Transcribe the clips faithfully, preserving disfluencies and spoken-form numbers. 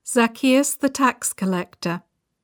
Zacchaeus the tax collector.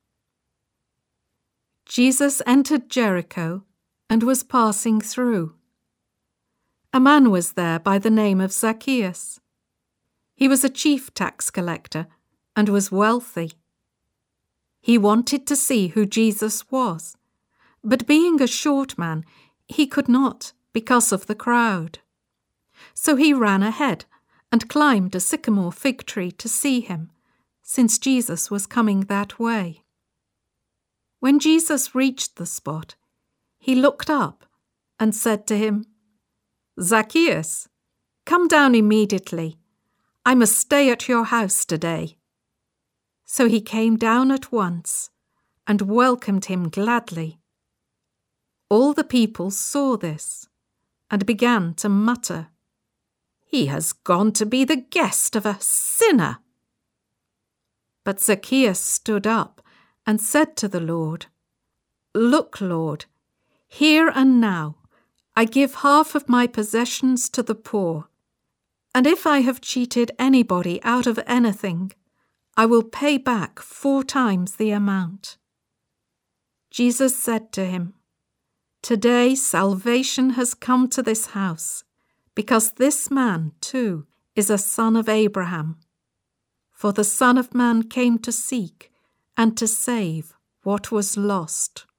Jesus entered Jericho and was passing through. A man was there by the name of Zacchaeus. He was a chief tax collector and was wealthy. He wanted to see who Jesus was, but being a short man, he could not because of the crowd. So he ran ahead and climbed a sycamore fig tree to see him, since Jesus was coming that way. When Jesus reached the spot, he looked up and said to him, "Zacchaeus, come down immediately. I must stay at your house today." So he came down at once and welcomed him gladly. All the people saw this and began to mutter, "He has gone to be the guest of a sinner." But Zacchaeus stood up and said to the Lord, "Look, Lord, here and now I give half of my possessions to the poor, and if I have cheated anybody out of anything, I will pay back four times the amount." Jesus said to him, "Today salvation has come to this house, because this man, too, is a son of Abraham. For the Son of Man came to seek and to save what was lost."